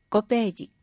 5ページ。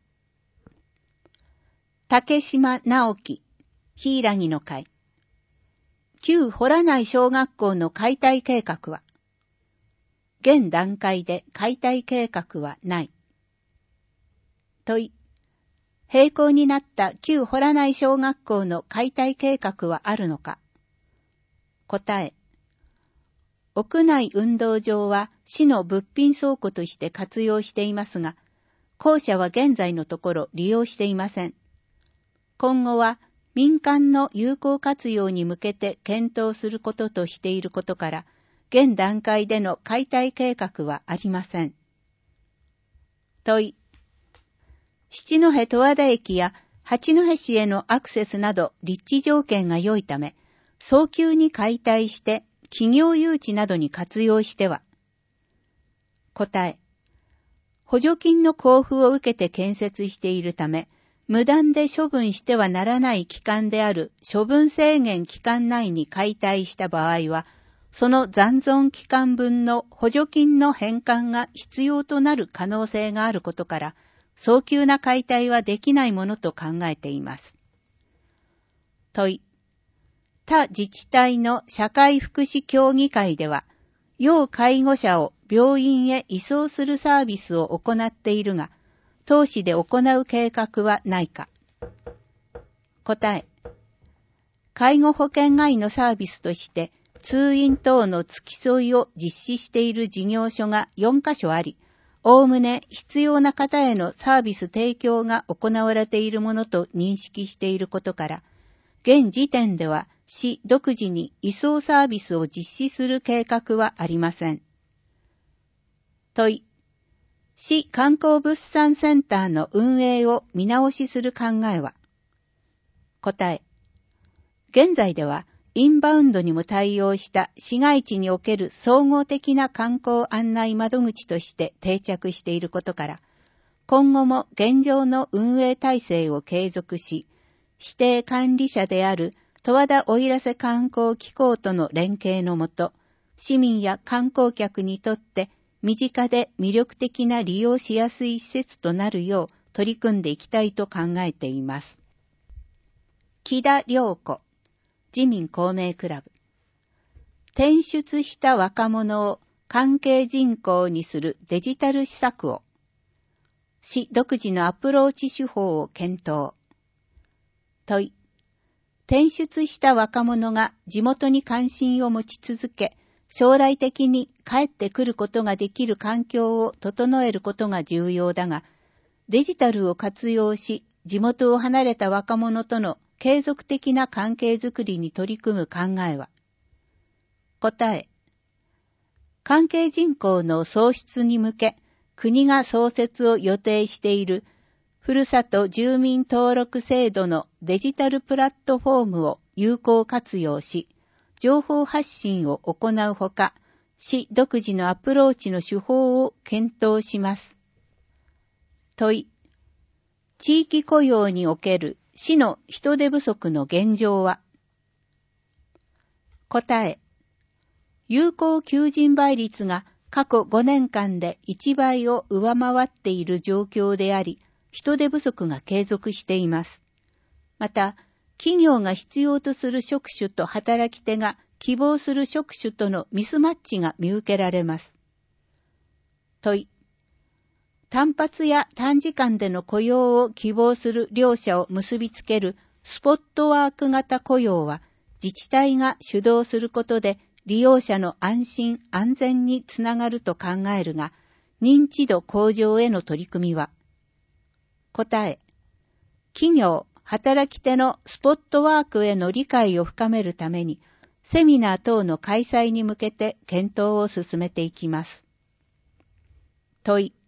竹島直樹、柊の会。旧洞内小学校の解体計画は、現段階で解体計画はない。問い。閉校になった旧洞内小学校の解体計画はあるのか。答え。屋内運動場は市の物品倉庫として活用していますが、校舎は現在のところ利用していません。今後は民間の有効活用に向けて検討することとしていることから、現段階での解体計画はありません。問い。七戸十和田駅や八戸市へのアクセスなど立地条件が良いため、早急に解体して企業誘致などに活用しては。答え。補助金の交付を受けて建設しているため、無断で処分してはならない期間である処分制限期間内に解体した場合は、その残存期間分の補助金の返還が必要となる可能性があることから、早急な解体はできないものと考えています。問い。他自治体の社会福祉協議会では、要介護者を病院へ移送するサービスを行っているが、当市で行う計画はないか。答え。介護保険外のサービスとして、通院等の付き添いを実施している事業所が4カ所あり、おおむね必要な方へのサービス提供が行われているものと認識していることから、現時点では市独自に移送サービスを実施する計画はありません。問い。市観光物産センターの運営を見直しする考えは。答え。現在ではインバウンドにも対応した市街地における総合的な観光案内窓口として定着していることから、今後も現状の運営体制を継続し、指定管理者である十和田奥入瀬観光機構との連携のもと、市民や観光客にとって身近で魅力的な利用しやすい施設となるよう取り組んでいきたいと考えています。木田良子、自民公明クラブ。転出した若者を関係人口にするデジタル施策を、市独自のアプローチ手法を検討。問い。転出した若者が地元に関心を持ち続け、将来的に帰ってくることができる環境を整えることが重要だが、デジタルを活用し、地元を離れた若者との継続的な関係づくりに取り組む考えは。答え。関係人口の創出に向け、国が創設を予定しているふるさと住民登録制度のデジタルプラットフォームを有効活用し、情報発信を行うほか、市独自のアプローチの手法を検討します。問い。地域雇用における市の人手不足の現状は。答え。有効求人倍率が過去5年間で1倍を上回っている状況であり、人手不足が継続しています。また、企業が必要とする職種と働き手が希望する職種とのミスマッチが見受けられます。問い。単発や短時間での雇用を希望する両者を結びつけるスポットワーク型雇用は自治体が主導することで利用者の安心安全につながると考えるが、認知度向上への取り組みは。答え。企業、働き手のスポットワークへの理解を深めるために、セミナー等の開催に向けて検討を進めていきます。問い。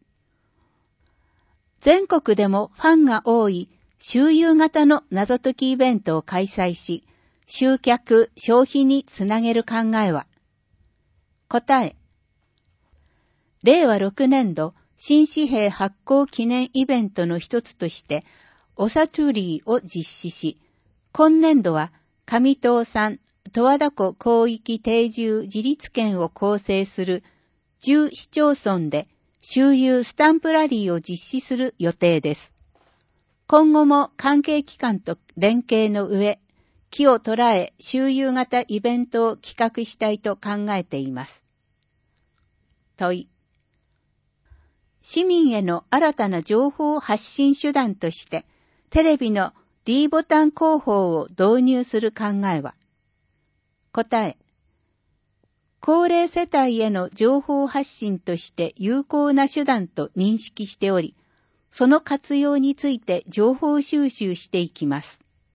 全国でもファンが多い周遊型の謎解きイベントを開催し、集客、消費につなげる考えは。答え。令和6年度、新紙幣発行記念イベントの一つとして、おさとりを実施し、今年度は上東産十和田湖広域定住自立圏を構成する10市町村で周遊スタンプラリーを実施する予定です。今後も関係機関と連携の上、機を捉え周遊型イベントを企画したいと考えています。問い。市民への新たな情報発信手段として、テレビの D ボタン広報を導入する考えは。答え。高齢世帯への情報発信として有効な手段と認識しており、その活用について情報収集していきます。